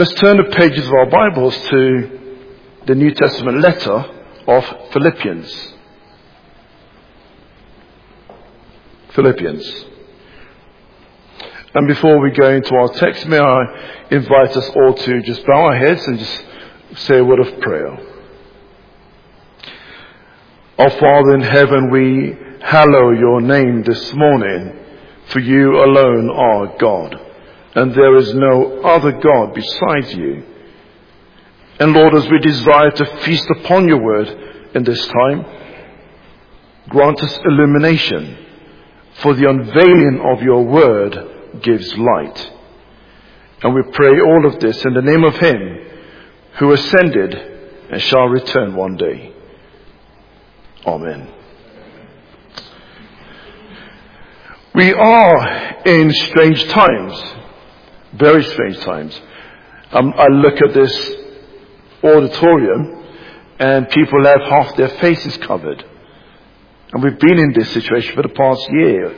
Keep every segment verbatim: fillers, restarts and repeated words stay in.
Let's turn the pages of our Bibles to the New Testament letter of Philippians. Philippians. And before we go into our text, may I invite us all to just bow our heads and just say a word of prayer. Our Father in heaven, we hallow your name this morning, for you alone are God, and there is no other God besides you. And Lord, as we desire to feast upon your word in this time, grant us illumination, for the unveiling of your word gives light. And we pray all of this in the name of him who ascended and shall return one day. Amen. We are in strange times, very strange times. Um, I look at this auditorium and people have half their faces covered. And we've been in this situation for the past year.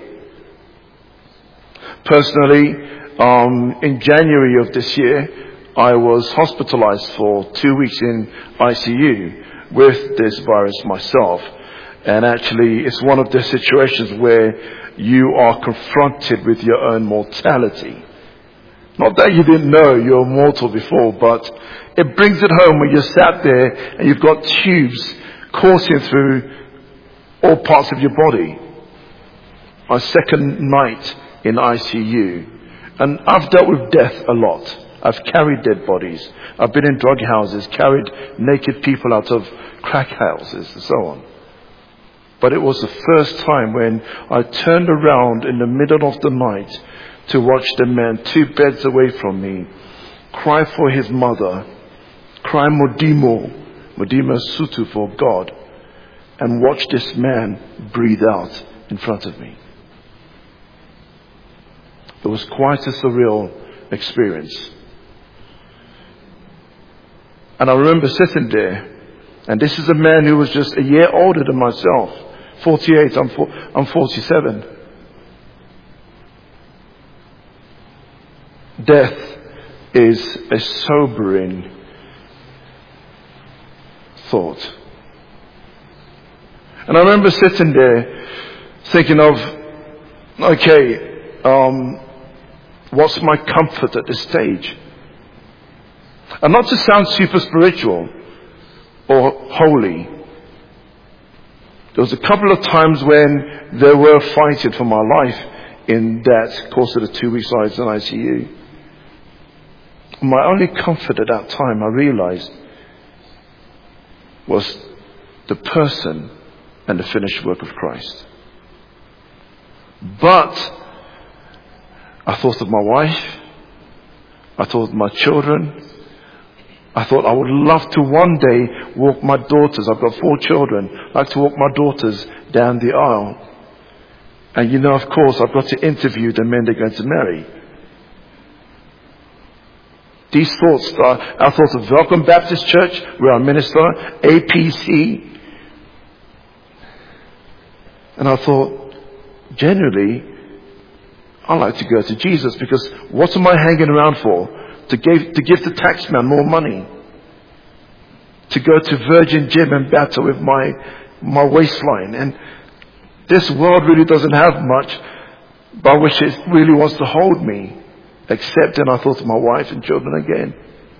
Personally, um, in January of this year, I was hospitalized for two weeks in I C U with this virus myself. And actually, it's one of the situations where you are confronted with your own mortality. Not that you didn't know you're mortal before, but it brings it home when you're sat there and you've got tubes coursing through all parts of your body. My second night in I C U. And I've dealt with death a lot. I've carried dead bodies. I've been in drug houses, carried naked people out of crack houses and so on. But it was the first time when I turned around in the middle of the night to watch the man two beds away from me cry for his mother, cry Modimo, Modimo Sutu for God, and watch this man breathe out in front of me. It was quite a surreal experience. And I remember sitting there, and this is a man who was just a year older than myself, forty-eight, I'm, for, I'm forty-seven. Death is a sobering thought. And I remember sitting there thinking of, okay, um, what's my comfort at this stage? And not to sound super spiritual or holy, there was a couple of times when they were fighting for my life in that course of the two weeks I was in I C U. My only comfort at that time, I realized, was the person and the finished work of Christ. But I thought of my wife. I thought of my children. I thought I would love to one day walk my daughters. I've got four children. I'd like to walk my daughters down the aisle. And you know, of course, I've got to interview the men they're going to marry. These thoughts are, I thought of Welcome Baptist Church, where I minister, A P C. And I thought, generally, I like to go to Jesus, because what am I hanging around for? To give, to give the tax man more money? To go to Virgin Gym and battle with my, my waistline? And this world really doesn't have much by which it really wants to hold me. Except then I thought of my wife and children again.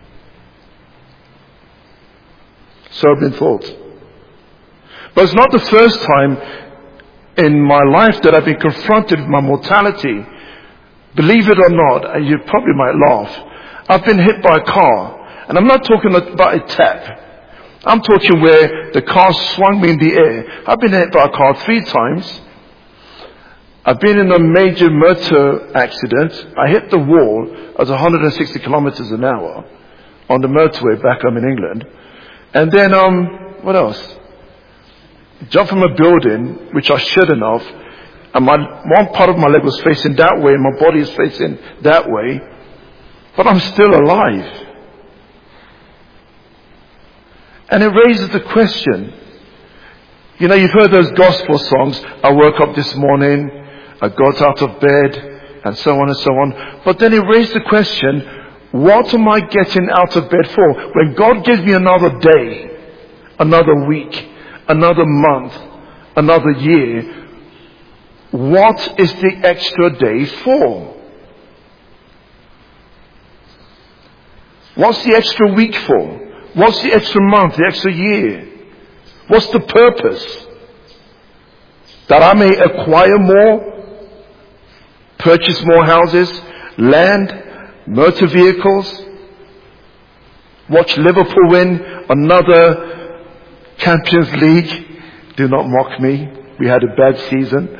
Sobering thoughts. But it's not the first time in my life that I've been confronted with my mortality. Believe it or not, and you probably might laugh, I've been hit by a car. And I'm not talking about a tap. I'm talking where the car swung me in the air. I've been hit by a car three times. I've been in a major motor accident. I hit the wall at one hundred sixty kilometers an hour on the motorway back home in England. And then, um, what else? Jumped from a building, which I shouldn't have. And my, one part of my leg was facing that way and my body is facing that way. But I'm still alive. And it raises the question. You know, you've heard those gospel songs. I woke up this morning, I got out of bed, and so on and so on. But then it raised the question, What am I getting out of bed for? When God gives me another day, another week, another month, another year, what is the extra day for? What's the extra week for? What's the extra month, the extra year? What's the purpose? That I may acquire more, purchase more houses, land, motor vehicles, watch Liverpool win another Champions League. Do not mock me. We had a bad season.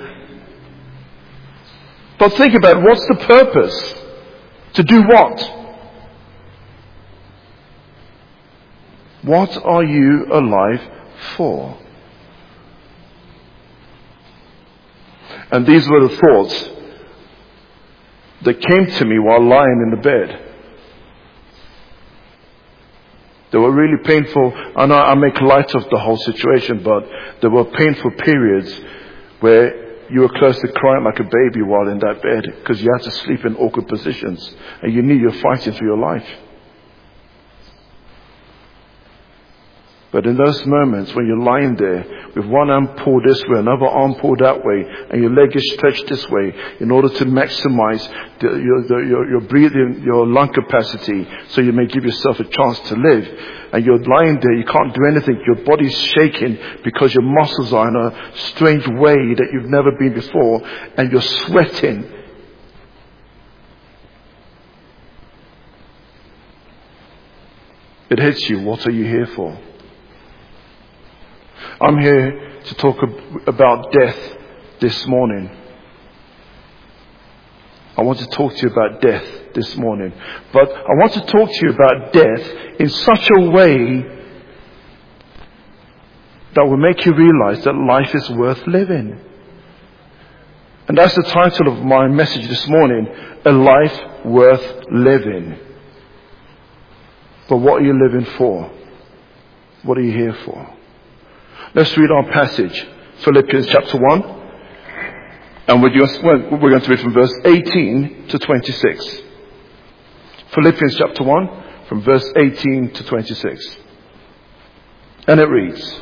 But think about it. What's the purpose? To do what? What are you alive for? And these were the thoughts that came to me while lying in the bed. They were really painful. I know I make light of the whole situation, but there were painful periods where you were close to crying like a baby while in that bed because you had to sleep in awkward positions and you knew you were fighting for your life. But in those moments when you're lying there with one arm pulled this way, another arm pulled that way, and your leg is stretched this way in order to maximize the, your, the, your, your breathing, your lung capacity, so you may give yourself a chance to live. And you're lying there, you can't do anything. Your body's shaking because your muscles are in a strange way that you've never been before, and you're sweating. It hits you. What are you here for? I'm here to talk about death this morning. I want to talk to you about death this morning. But I want to talk to you about death in such a way that will make you realize that life is worth living. And that's the title of my message this morning, A Life Worth Living. But what are you living for? What are you here for? Let's read our passage, Philippians chapter one. And we're going to read from verse eighteen to twenty-six. Philippians chapter one, from verse eighteen to twenty-six. And it reads,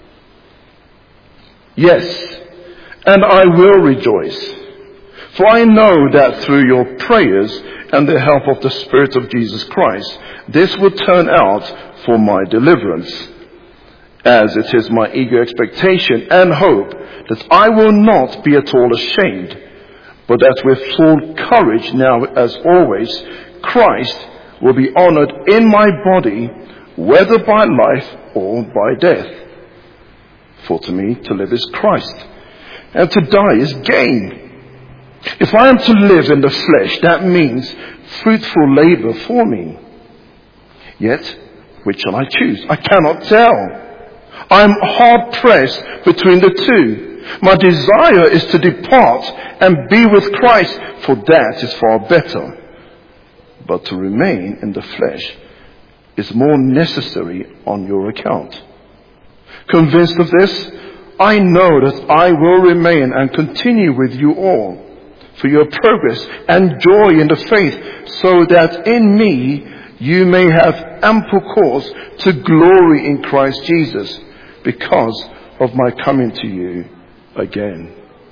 Yes, and I will rejoice, for I know that through your prayers and the help of the Spirit of Jesus Christ, this will turn out for my deliverance. As it is my eager expectation and hope that I will not be at all ashamed, but that with full courage now as always, Christ will be honored in my body, whether by life or by death. For to me to live is Christ, and to die is gain. If I am to live in the flesh, that means fruitful labor for me. Yet, which shall I choose? I cannot tell. I am hard pressed between the two. My desire is to depart and be with Christ, for that is far better. But to remain in the flesh is more necessary on your account. Convinced of this, I know that I will remain and continue with you all for your progress and joy in the faith, so that in me you may have ample cause to glory in Christ Jesus, because of my coming to you again.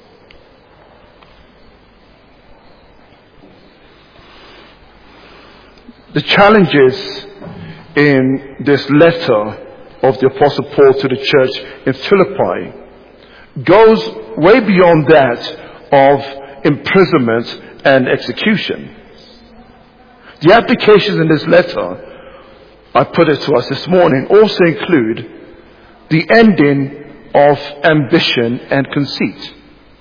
The challenges in this letter of the Apostle Paul to the church in Philippi goes way beyond that of imprisonment and execution. The applications in this letter, I put it to us this morning, also include the ending of ambition and conceit.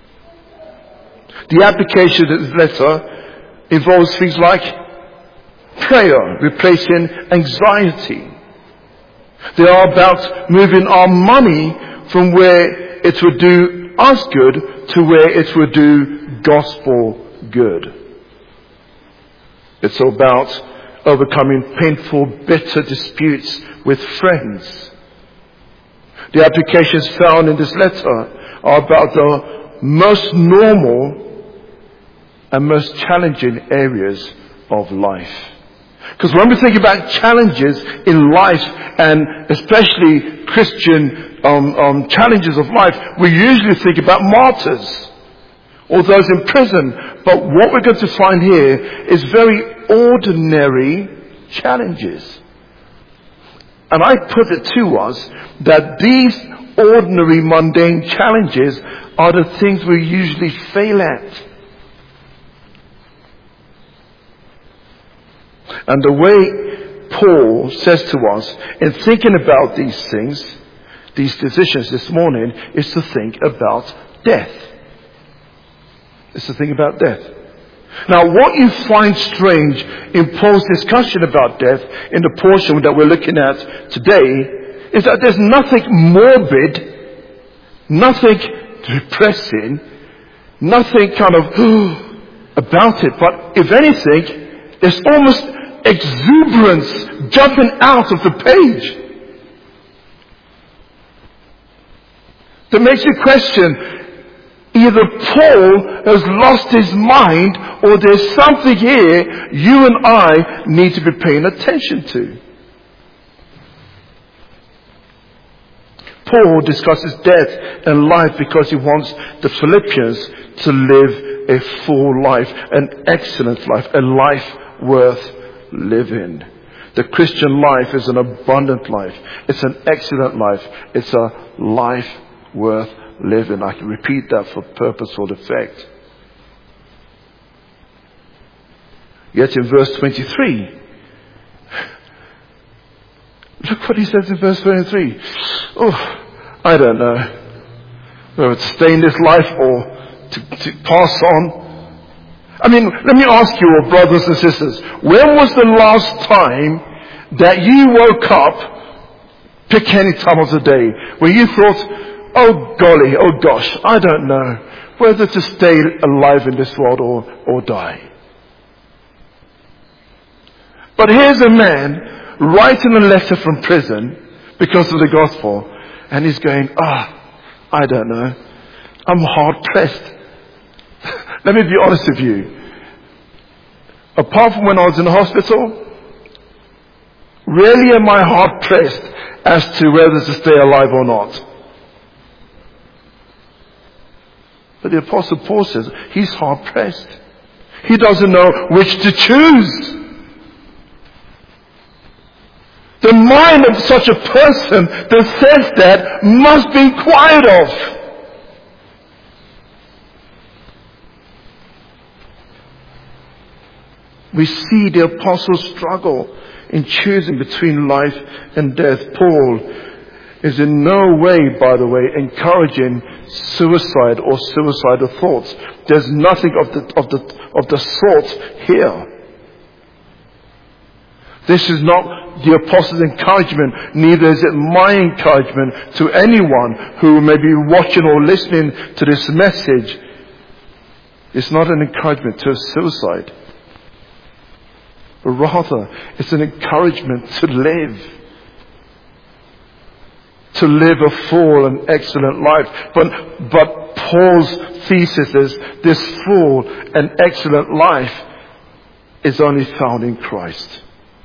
The application of this letter involves things like prayer replacing anxiety. They are about moving our money from where it would do us good to where it would do gospel good. It's about overcoming painful, bitter disputes with friends. The applications found in this letter are about the most normal and most challenging areas of life. Because when we think about challenges in life, and especially Christian um, um, challenges of life, we usually think about martyrs or those in prison. But what we're going to find here is very ordinary challenges. And I put it to us that these ordinary, mundane challenges are the things we usually fail at. And the way Paul says to us in thinking about these things, these decisions this morning, is to think about death. It's to think about death. Now, what you find strange in Paul's discussion about death in the portion that we're looking at today is that there's nothing morbid, nothing depressing, nothing kind of about it. But if anything, there's almost exuberance jumping out of the page that makes you question, either Paul has lost his mind, or there's something here you and I need to be paying attention to. Paul discusses death and life because he wants the Philippians to live a full life, an excellent life, a life worth living. The Christian life is an abundant life. It's an excellent life. It's a life worth living. I can repeat that for purposeful effect. Yet in verse twenty-three, look what he says in verse twenty-three. Oh, I don't know whether to stay in this life or to, to pass on. I mean, let me ask you, brothers and sisters, when was the last time that you woke up, pick any time of the day, when you thought, oh golly, oh gosh, I don't know whether to stay alive in this world or, or die. But here's a man writing a letter from prison because of the gospel, and he's going, ah, oh, I don't know. I'm hard pressed. Let me be honest with you. Apart from when I was in the hospital, really am I hard pressed as to whether to stay alive or not. But the Apostle Paul says he's hard pressed. He doesn't know which to choose. The mind of such a person that says that must be inquired of. We see the apostles struggle in choosing between life and death. Paul is in no way, by the way, encouraging suicide or suicidal thoughts. There's nothing of the, of the, of the sort here. This is not the apostles' encouragement, neither is it my encouragement to anyone who may be watching or listening to this message. It's not an encouragement to suicide. But rather, it's an encouragement to live. To live a full and excellent life. But, but Paul's thesis is this full and excellent life is only found in Christ.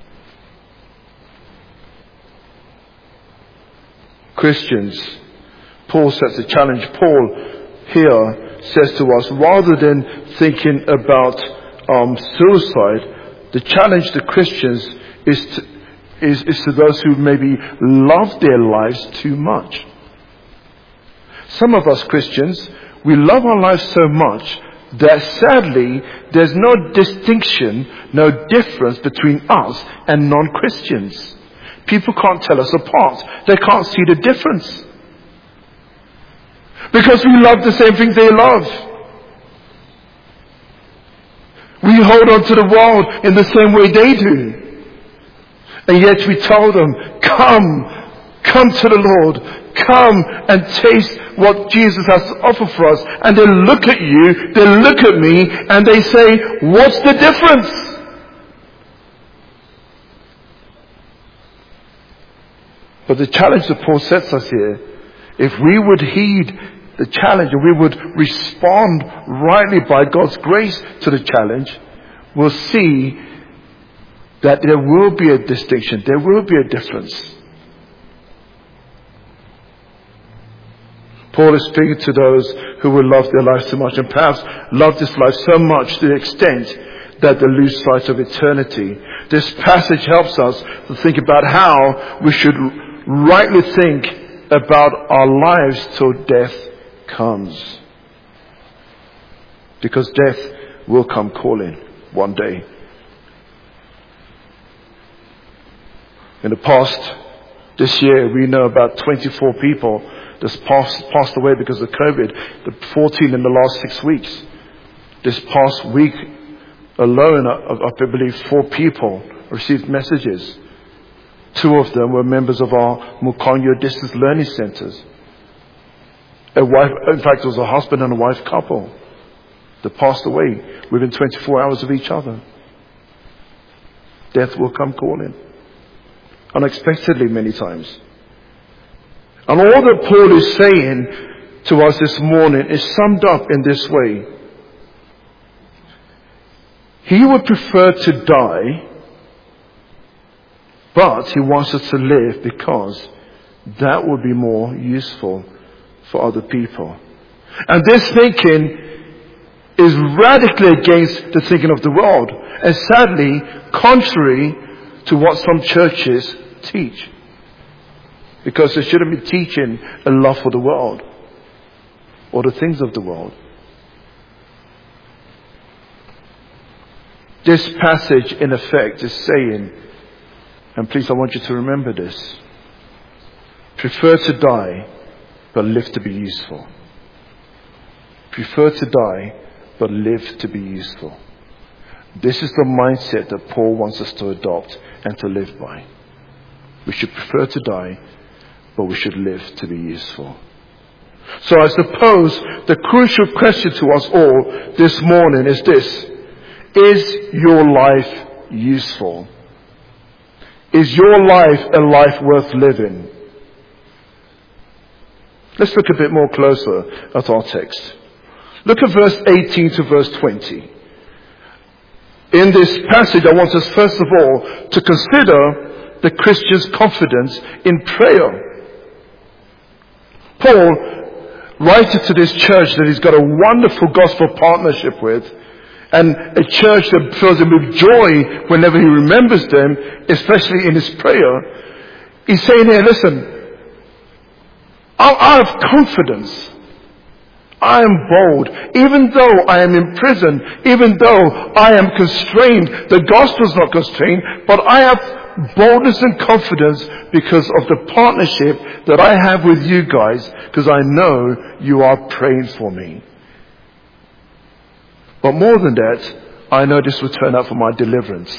Christians, Paul sets a challenge. Paul here says to us, rather than thinking about um, suicide, the challenge to Christians is to, is, is to those who maybe love their lives too much. Some of us Christians, we love our lives so much that sadly there's no distinction, no difference between us and non-Christians. People can't tell us apart. They can't see the difference. Because we love the same things they love. We hold on to the world in the same way they do. And yet we tell them, come, come to the Lord. Come and taste what Jesus has to offer for us. And they look at you, they look at me, and they say, what's the difference? But the challenge that Paul sets us here, if we would heed the challenge and we would respond rightly by God's grace to the challenge, we'll see that there will be a distinction, there will be a difference. Paul is speaking to those who will love their life so much and perhaps love this life so much to the extent that they lose sight of eternity. This passage helps us to think about how we should rightly think about our lives till death comes. Because death will come calling one day. In the past, this year, we know about twenty-four people that's passed, passed away because of COVID. The fourteen in the last six weeks. This past week alone, I, I believe four people received messages. Two of them were members of our Mukanyo Distance Learning Centers. A wife, in fact, it was a husband and a wife couple that passed away within twenty-four hours of each other. Death will come calling. Unexpectedly many times. And all that Paul is saying to us this morning is summed up in this way. He would prefer to die, but he wants us to live because that would be more useful for other people. And this thinking is radically against the thinking of the world, and sadly contrary to what some churches teach. Because they shouldn't be teaching a love for the world or the things of the world. This passage in effect is saying, and please I want you to remember this, prefer to die but live to be useful. Prefer to die but live to be useful. This is the mindset that Paul wants us to adopt and to live by. We should prefer to die, but we should live to be useful. So I suppose the crucial question to us all this morning is this. Is your life useful? Is your life a life worth living? Let's look a bit more closer at our text. Look at verse eighteen to verse twenty. In this passage, I want us first of all to consider the Christian's confidence in prayer. Paul writes to this church that he's got a wonderful gospel partnership with, and a church that fills him with joy whenever he remembers them, especially in his prayer. He's saying here, listen, I, I have confidence. I am bold. Even though I am in prison, even though I am constrained, the gospel is not constrained, but I have boldness and confidence because of the partnership that I have with you guys, because I know you are praying for me. But more than that, I know this will turn out for my deliverance.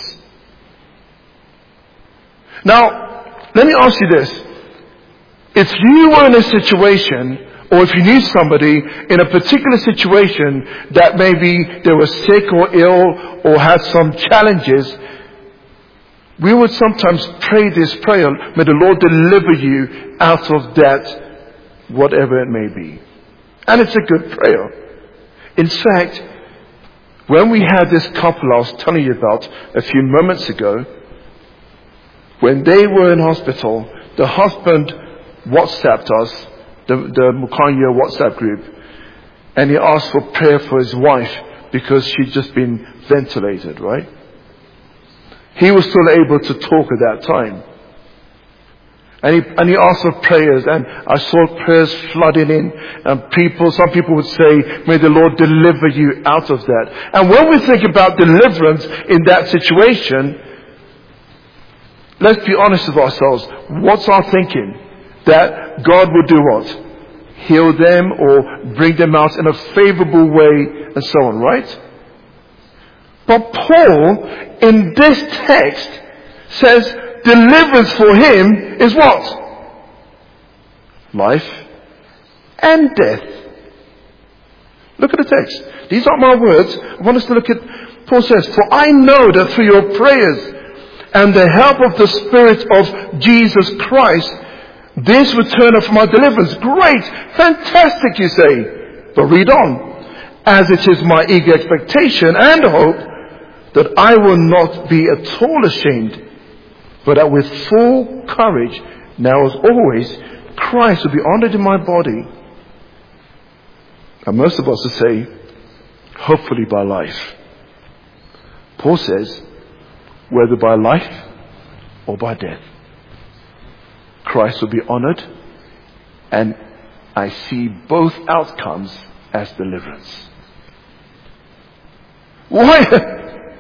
Now, let me ask you this. If you were in a situation, or if you knew somebody in a particular situation that maybe they were sick or ill or had some challenges, we would sometimes pray this prayer, may the Lord deliver you out of that, whatever it may be. And it's a good prayer. In fact, when we had this couple I was telling you about a few moments ago, when they were in hospital, the husband WhatsApped us, the, the Mukanyo WhatsApp group, and he asked for prayer for his wife because she'd just been ventilated, right? He was still able to talk at that time. And he, and he asked for prayers, and I saw prayers flooding in, and people, some people would say, may the Lord deliver you out of that. And when we think about deliverance in that situation, let's be honest with ourselves. What's our thinking? That God will do what? Heal them or bring them out in a favorable way and so on, right? But Paul, in this text, says deliverance for him is what? Life and death. Look at the text. These aren't my words. I want us to look at, Paul says, for I know that through your prayers and the help of the Spirit of Jesus Christ, this will turn up for my deliverance. Great. Fantastic, you say. But read on. As it is my eager expectation and hope that I will not be at all ashamed, but that with full courage, now as always, Christ will be honored in my body. And most of us will say, hopefully by life. Paul says, whether by life or by death, Christ will be honored, and I see both outcomes as deliverance. Why?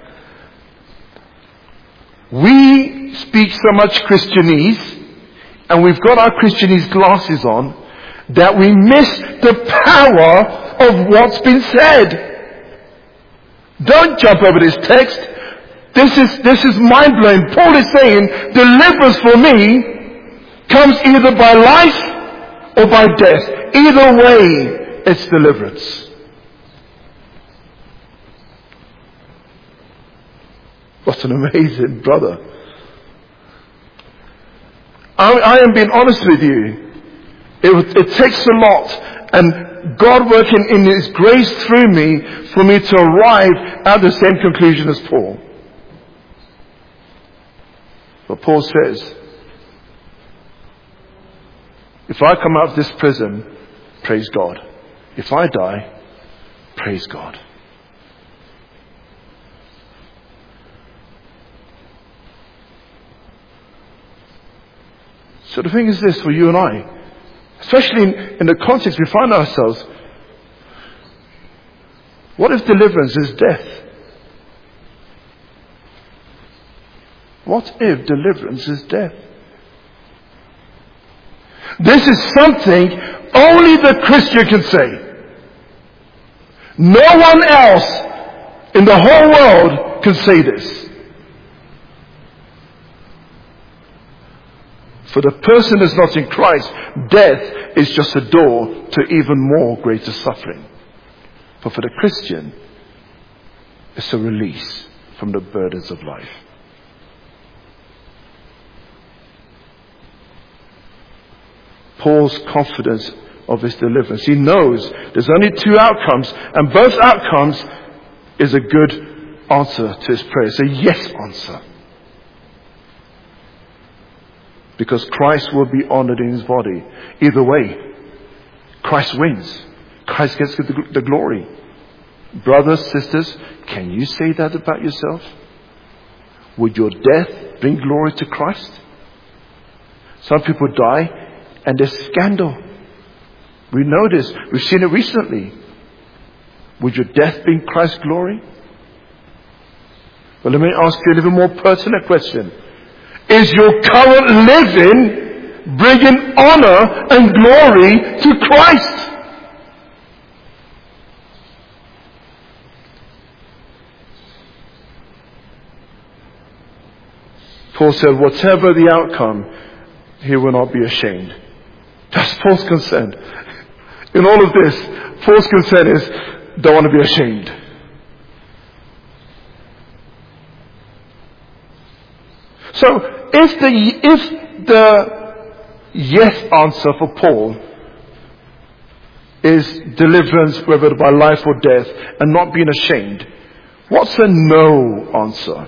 We speak so much Christianese, and we've got our Christianese glasses on, that we miss the power of what's been said. Don't jump over this text. This is, this is mind-blowing. Paul is saying, deliverance for me comes either by life or by death. Either way, it's deliverance. What an amazing brother. I, I am being honest with you. It, it takes a lot, and God working in His grace through me for me to arrive at the same conclusion as Paul. But Paul says, if I come out of this prison, praise God. If I die, praise God. So the thing is this for you and I, especially in, in the context we find ourselves, what if deliverance is death? What if deliverance is death? This is something only the Christian can say. No one else in the whole world can say this. For the person that's not in Christ, death is just a door to even more greater suffering. But for the Christian, it's a release from the burdens of life. Paul's confidence of his deliverance. He knows there's only two outcomes, and both outcomes is a good answer to his prayer. It's a yes answer. Because Christ will be honored in his body. Either way, Christ wins. Christ gets the glory. Brothers, sisters, can you say that about yourself? Would your death bring glory to Christ? Some people die and there's scandal. We know this. We've seen it recently. Would your death bring Christ glory? But let me ask you a little more pertinent question. Is your current living bringing honor and glory to Christ? Paul said, whatever the outcome, he will not be ashamed. That's Paul's concern. In all of this, Paul's concern is, don't want to be ashamed. So, if the, if the yes answer for Paul is deliverance, whether by life or death, and not being ashamed, what's a no answer?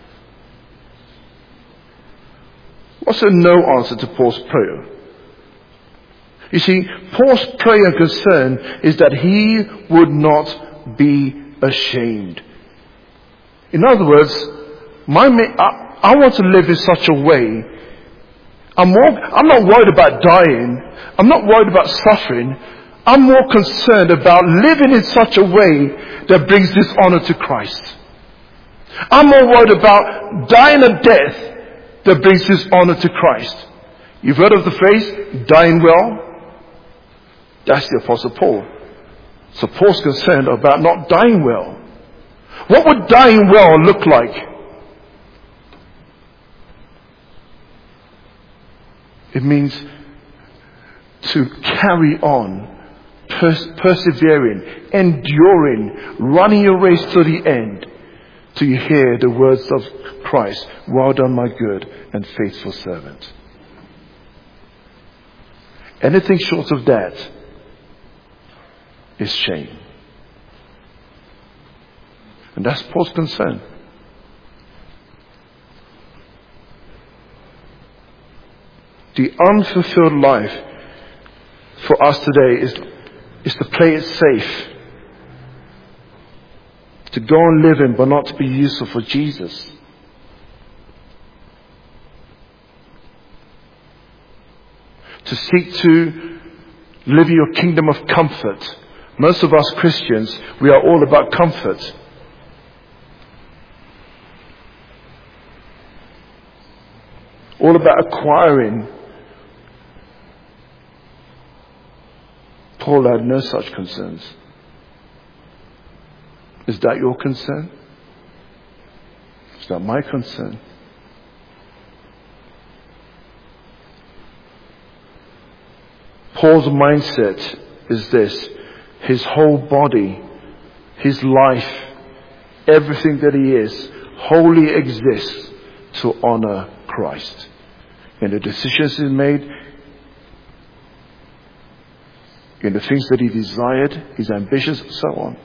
What's a no answer to Paul's prayer? You see, Paul's prayer and concern is that he would not be ashamed. In other words, my I, I want to live in such a way. I'm more, I'm not worried about dying. I'm not worried about suffering. I'm more concerned about living in such a way that brings dishonor to Christ. I'm more worried about dying a death that brings dishonor to Christ. You've heard of the phrase, dying well? That's the Apostle Paul. So Paul's concerned about not dying well. What would dying well look like? It means to carry on, pers- persevering, enduring, running your race to the end, till you hear the words of Christ, well done my good and faithful servant. Anything short of that is shame. And that's Paul's concern. The unfulfilled life for us today is, is to play it safe. To go on living but not to be useful for Jesus. To seek to live your kingdom of comfort. Most of us Christians, we are all about comfort. All about acquiring. Paul had no such concerns. Is that your concern? Is that my concern? Paul's mindset is this. His whole body, his life, everything that he is, wholly exists to honor Christ. In the decisions he made, in the things that he desired, his ambitions, and so on.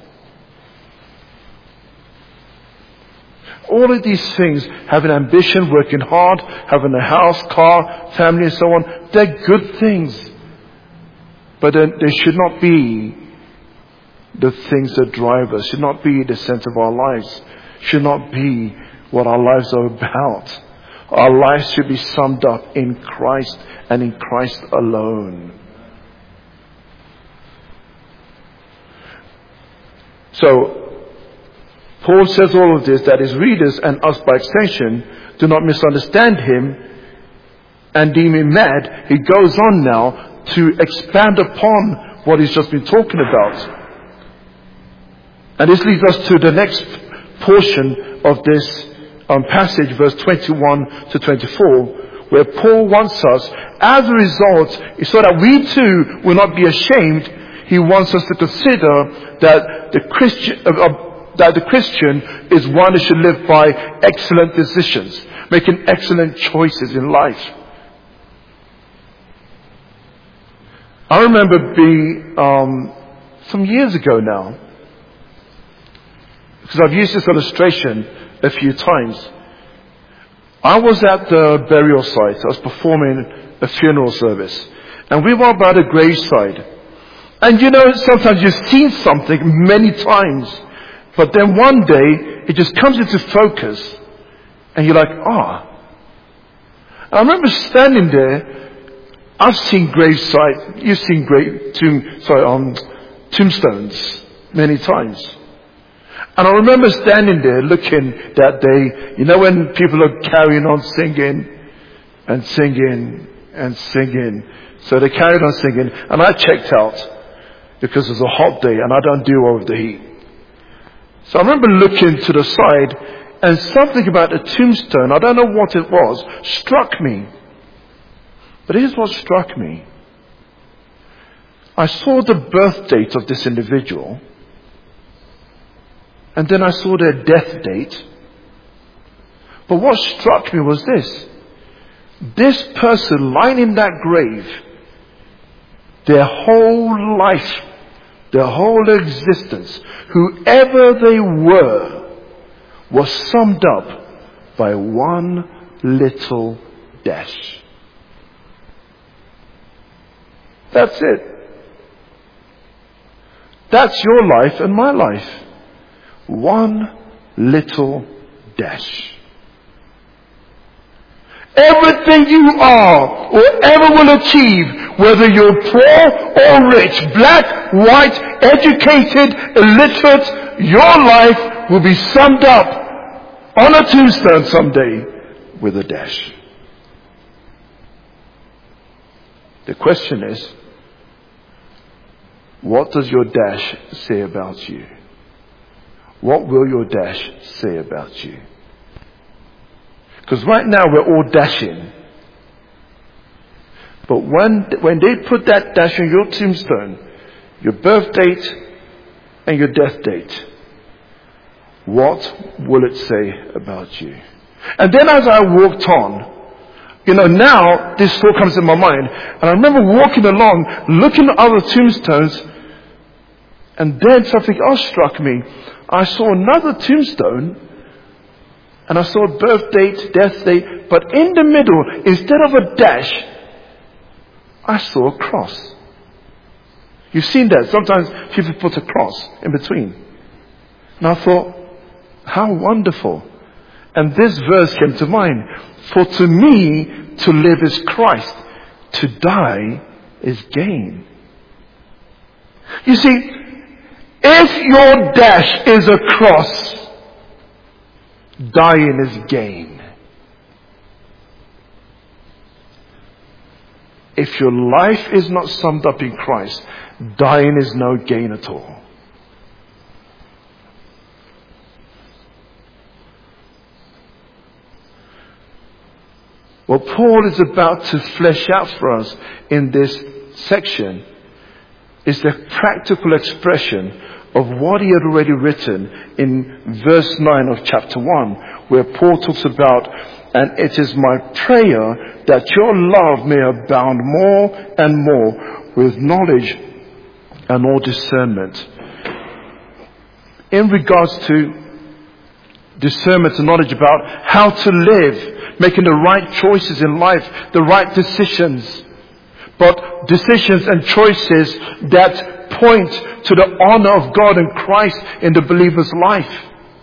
All of these things, having ambition, working hard, having a house, car, family, and so on, they're good things. But they should not be the things that drive us, should not be the center of our lives, should not be what our lives are about. Our lives should be summed up in Christ and in Christ alone. So, Paul says all of this, that his readers and us by extension do not misunderstand him and deem him mad. He goes on now to expand upon what he's just been talking about. And this leads us to the next portion of this um, passage, verse twenty-one to twenty-four, where Paul wants us, as a result, so that we too will not be ashamed, he wants us to consider that the Christian, uh, uh, that the Christian is one who should live by excellent decisions, making excellent choices in life. I remember being, um, some years ago now, because I've used this illustration a few times. I was at the burial site. I was performing a funeral service. And we were by the graveside. And you know, sometimes you've seen something many times. But then one day, it just comes into focus. And you're like, ah. Oh. I remember standing there. I've seen gravesite, you've seen grave, tomb, sorry, um, tombstones many times. And I remember standing there looking that day, you know, when people are carrying on singing and singing and singing. So they carried on singing, and I checked out because it was a hot day and I don't do well with the heat. So I remember looking to the side, and something about the tombstone, I don't know what it was, struck me. But here's what struck me. I saw the birth date of this individual, and then I saw their death date. But what struck me was this. This person lying in that grave, their whole life, their whole existence, whoever they were, was summed up by one little dash. That's it. That's your life and my life. One little dash. Everything you are or ever will achieve, whether you're poor or rich, black, white, educated, illiterate, your life will be summed up on a tombstone someday with a dash. The question is, what does your dash say about you? What will your dash say about you? Because right now we're all dashing. But when, when they put that dash on your tombstone, your birth date and your death date, what will it say about you? And then as I walked on, you know, now this thought comes in my mind. And I remember walking along, looking at other tombstones, and then something else struck me. I saw another tombstone, and I saw birth date, death date, but in the middle, instead of a dash, I saw a cross. You've seen that. Sometimes people put a cross in between. And I thought, how wonderful. And this verse came to mind. For to me, to live is Christ. To die is gain. You see, if your dash is a cross, dying is gain. If your life is not summed up in Christ, dying is no gain at all. What Paul is about to flesh out for us in this section is the practical expression of what he had already written in verse nine of chapter one, where Paul talks about, and it is my prayer that your love may abound more and more with knowledge and all discernment. In regards to discernment and knowledge about how to live, making the right choices in life, the right decisions, but decisions and choices that point to the honor of God and Christ in the believer's life.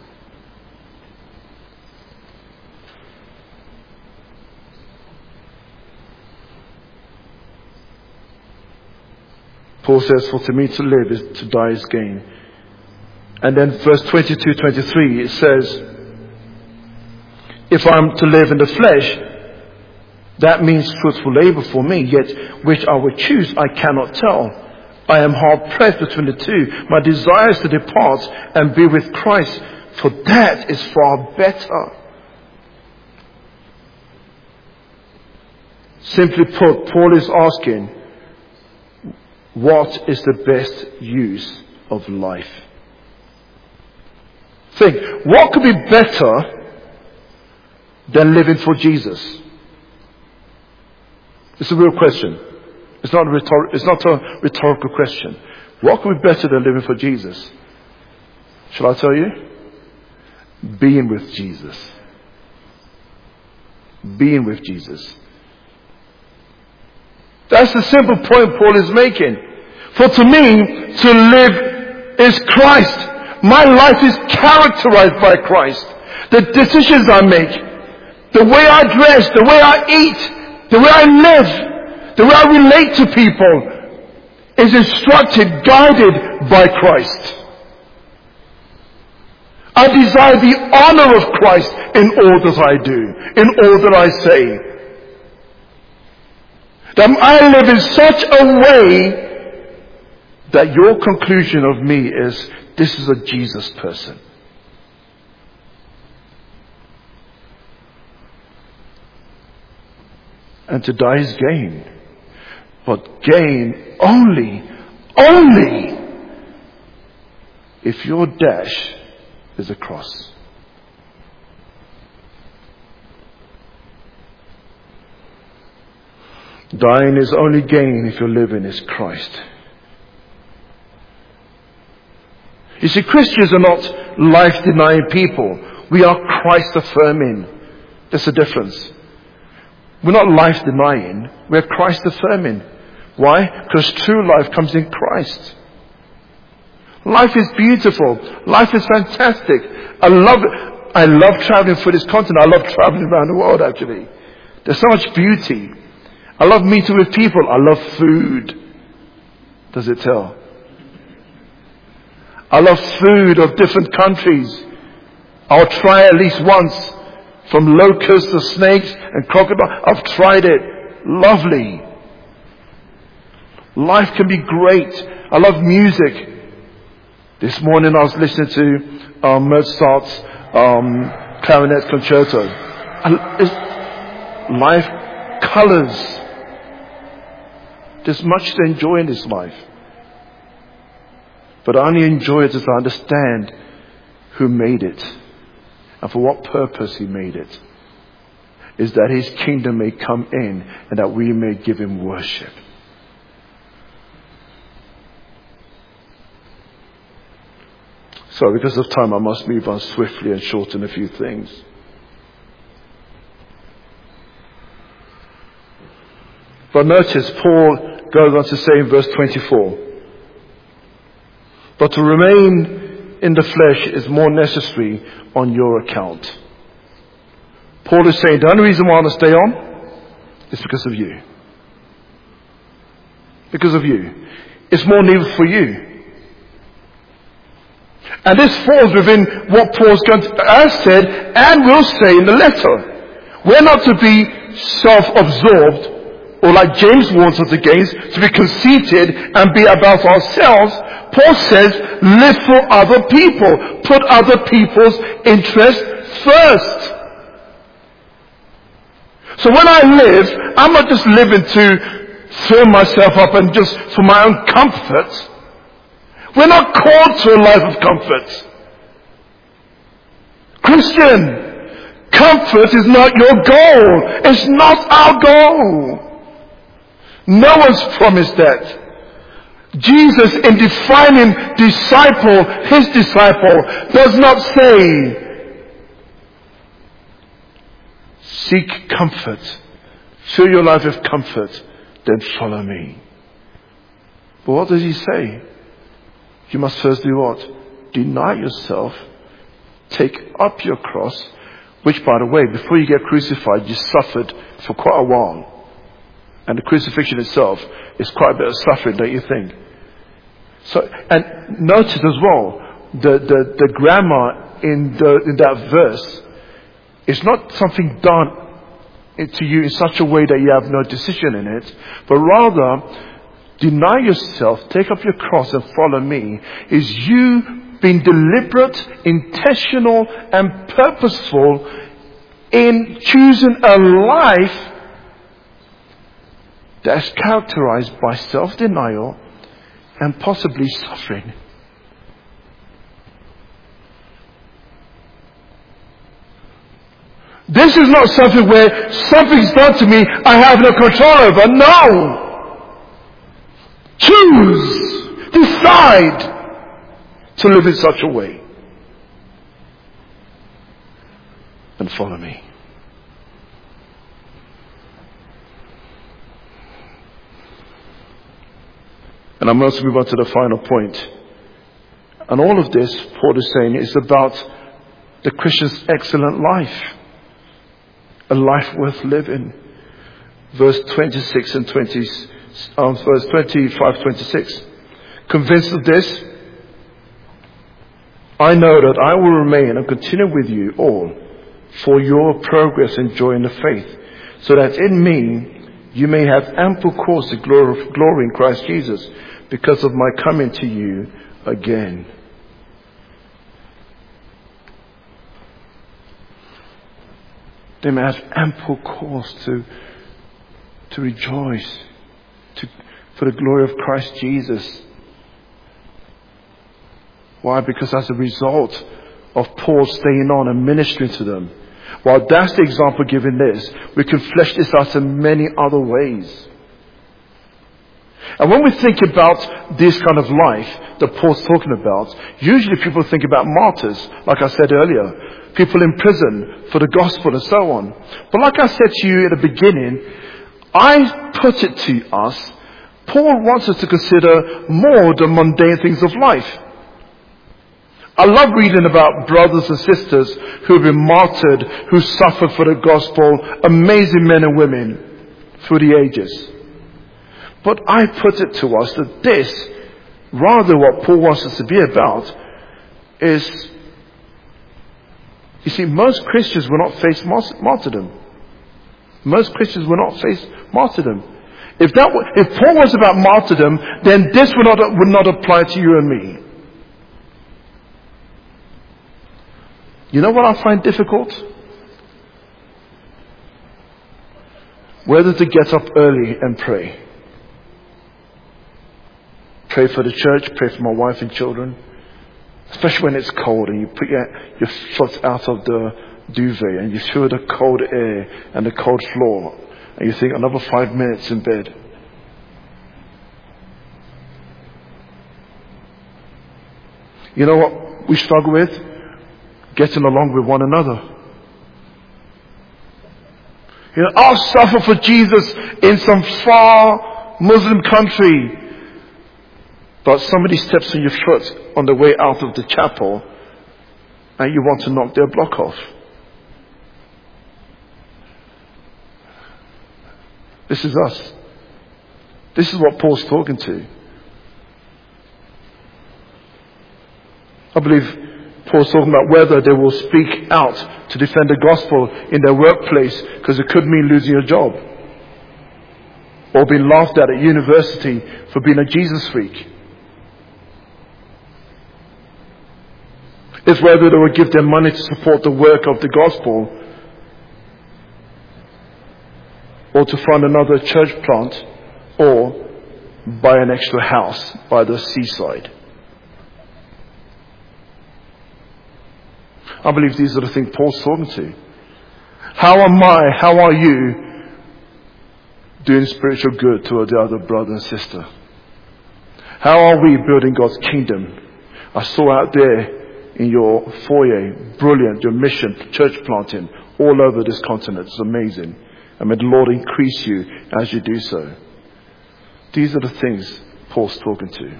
Paul says, for to me to live is to die is gain. And then verse twenty-two, twenty-three, it says, if I'm to live in the flesh, that means fruitful labor for me, yet which I would choose I cannot tell. I am hard pressed between the two. My desire is to depart and be with Christ, for that is far better. Simply put, Paul is asking, what is the best use of life? Think, what could be better than living for Jesus? It's a real question. It's not a, rhetor- it's not a rhetorical question. What could be better than living for Jesus? Shall I tell you? Being with Jesus. Being with Jesus. That's the simple point Paul is making. For to me, to live is Christ. My life is characterized by Christ. The decisions I make, the way I dress, the way I eat, the way I live, the way I relate to people is instructed, guided by Christ. I desire the honor of Christ in all that I do, in all that I say. That I live in such a way that your conclusion of me is, this is a Jesus person. And to die is gain. But gain only, only if your dash is a cross. Dying is only gain if your living is Christ. You see, Christians are not life-denying people. We are Christ-affirming. There's a difference. We're not life-denying. We're Christ-affirming. Why? Because true life comes in Christ. Life is beautiful. Life is fantastic. I love it. I love traveling through this continent. I love traveling around the world, actually. There's so much beauty. I love meeting with people. I love food. Does it tell? I love food of different countries. I'll try at least once. From locusts to snakes and crocodile. I've tried it. Lovely. Life can be great. I love music. This morning I was listening to um, Mozart's um, clarinet concerto. I, it's, life colors. There's much to enjoy in this life. But I only enjoy it as I understand who made it and for what purpose he made it. Is that his kingdom may come in and that we may give him worship. So because of time I must move on swiftly and shorten a few things. But notice Paul goes on to say in verse twenty-four, but to remain in the flesh is more necessary on your account. Paul is saying the only reason why I want to stay on is because of you. Because of you. It's more needed for you. And this falls within what Paul's going to, has said and will say in the letter. We're not to be self-absorbed, or like James warns us against, to be conceited and be about ourselves. Paul says, live for other people. Put other people's interests first. So when I live, I'm not just living to fill myself up and just for my own comfort. We're not called to a life of comfort. Christian, comfort is not your goal. It's not our goal. No one's promised that. Jesus, in defining disciple, his disciple, does not say, seek comfort. Fill your life with comfort. Then follow me. But what does he say? You must first do what? Deny yourself. Take up your cross. Which, by the way, before you get crucified, you suffered for quite a while. And the crucifixion itself is quite a bit of suffering, don't you think? So, and notice as well, the, the, the grammar in, the, in that verse is not something done to you in such a way that you have no decision in it, but rather, deny yourself, take up your cross and follow me, is you being deliberate, intentional, and purposeful in choosing a life that's characterized by self-denial and possibly suffering. This is not something where something's done to me I have no control over. No! Choose! Decide to live in such a way. And follow me. And I'm going to move on to the final point. And all of this, Paul is saying, is about the Christian's excellent life. A life worth living. Verse twenty-six and twenty, um, verse twenty-five, twenty-six. Convinced of this, I know that I will remain and continue with you all for your progress and joy in the faith, so that in me you may have ample cause to glory, glory in Christ Jesus because of my coming to you again. They may have ample cause to, to rejoice to, for the glory of Christ Jesus. Why? Because as a result of Paul staying on and ministering to them, while that's the example given this, we can flesh this out in many other ways. And when we think about this kind of life that Paul's talking about, usually people think about martyrs, like I said earlier. People in prison for the gospel and so on. But like I said to you at the beginning, I put it to us, Paul wants us to consider more the mundane things of life. I love reading about brothers and sisters who have been martyred, who suffered for the gospel, amazing men and women through the ages. But I put it to us that this, rather what Paul wants us to be about, is, you see, most Christians will not face martyrdom. Most Christians will not face martyrdom. If that were, if Paul was about martyrdom, then this would not, would not apply to you and me. You know what I find difficult? Whether to get up early and pray. Pray for the church, pray for my wife and children. Especially when it's cold and you put your, your foot out of the duvet and you feel the cold air and the cold floor. And you think, another five minutes in bed. You know what we struggle with? Getting along with one another. You know, I'll suffer for Jesus in some far Muslim country. But somebody steps on your foot on the way out of the chapel and you want to knock their block off. This is us. This is what Paul's talking to. I believe Paul's talking about whether they will speak out to defend the gospel in their workplace, because it could mean losing your job. Or being laughed at at university for being a Jesus freak. It's whether they will give their money to support the work of the gospel, or to fund another church plant, or buy an extra house by the seaside. I believe these are the things Paul's talking to. How am I, how are you doing spiritual good to the other brother and sister? How are we building God's kingdom? I saw out there in your foyer, brilliant, your mission, church planting all over this continent. It's amazing. And may the Lord increase you as you do so. These are the things Paul's talking to.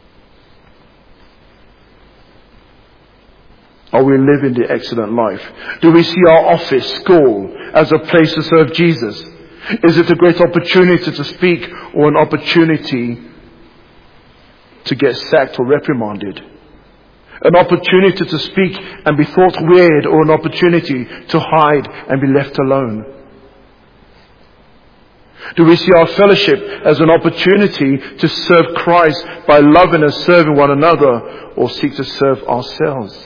Are we living the excellent life? Do we see our office, school, as a place to serve Jesus? Is it a great opportunity to speak, or an opportunity to get sacked or reprimanded? An opportunity to speak and be thought weird, or an opportunity to hide and be left alone? Do we see our fellowship as an opportunity to serve Christ by loving and serving one another, or seek to serve ourselves?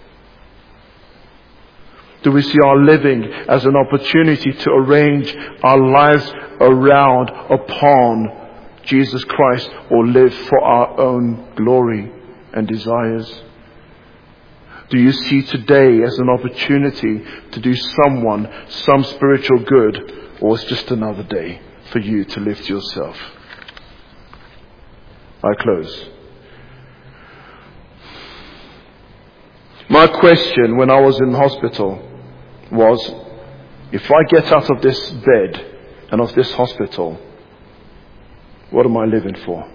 Do we see our living as an opportunity to arrange our lives around, upon Jesus Christ, or live for our own glory and desires? Do you see today as an opportunity to do someone some spiritual good, or it's just another day for you to lift yourself? I close. My question when I was in hospital was, if I get out of this bed and of this hospital, what am I living for?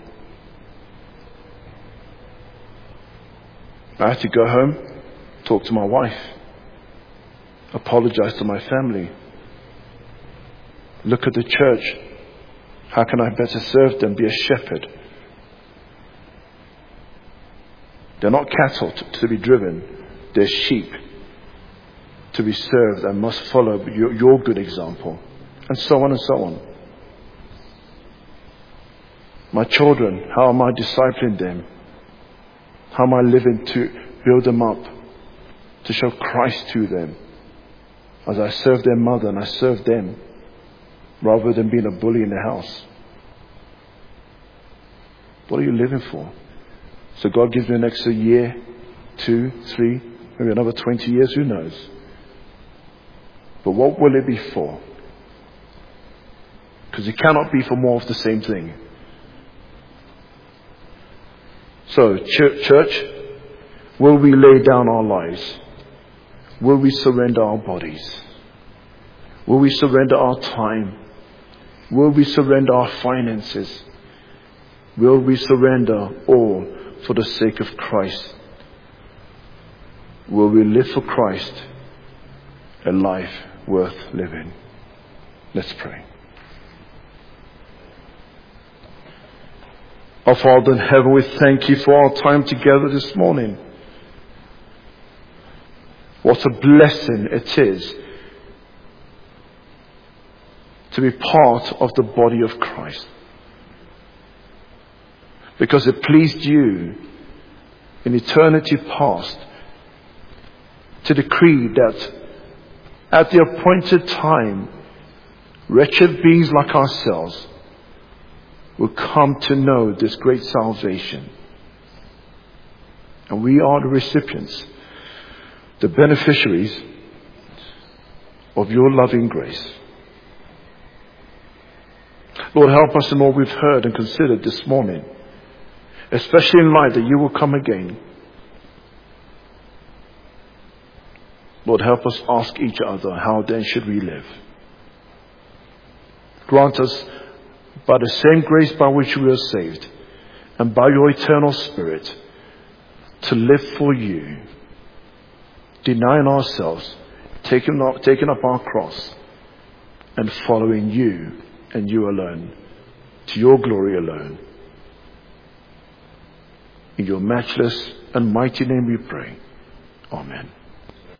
I had to go home, talk to my wife, apologize to my family, look at the church. How can I better serve them? Be a shepherd. They're not cattle to, to be driven. They're sheep to be served and must follow your, your good example. And so on and so on. My children, how am I discipling them? How am I living to build them up, to show Christ to them, as I serve their mother and I serve them, rather than being a bully in the house? What are you living for? So God gives me an extra year, two, three, maybe another twenty years, who knows? But what will it be for? Because it cannot be for more of the same thing. So, church, will we lay down our lives? Will we surrender our bodies? Will we surrender our time? Will we surrender our finances? Will we surrender all for the sake of Christ? Will we live for Christ a life worth living? Let's pray. Our Father in heaven, we thank you for our time together this morning. What a blessing it is to be part of the body of Christ. Because it pleased you in eternity past to decree that at the appointed time, wretched beings like ourselves will come to know this great salvation. And we are the recipients, the beneficiaries of your loving grace. Lord, help us in all we've heard and considered this morning, especially in light that you will come again. Lord, help us ask each other, how then should we live? Grant us, by the same grace by which we are saved, and by your eternal Spirit, to live for you, denying ourselves, taking up, taking up our cross, and following you and you alone, to your glory alone. In your matchless and mighty name we pray. Amen.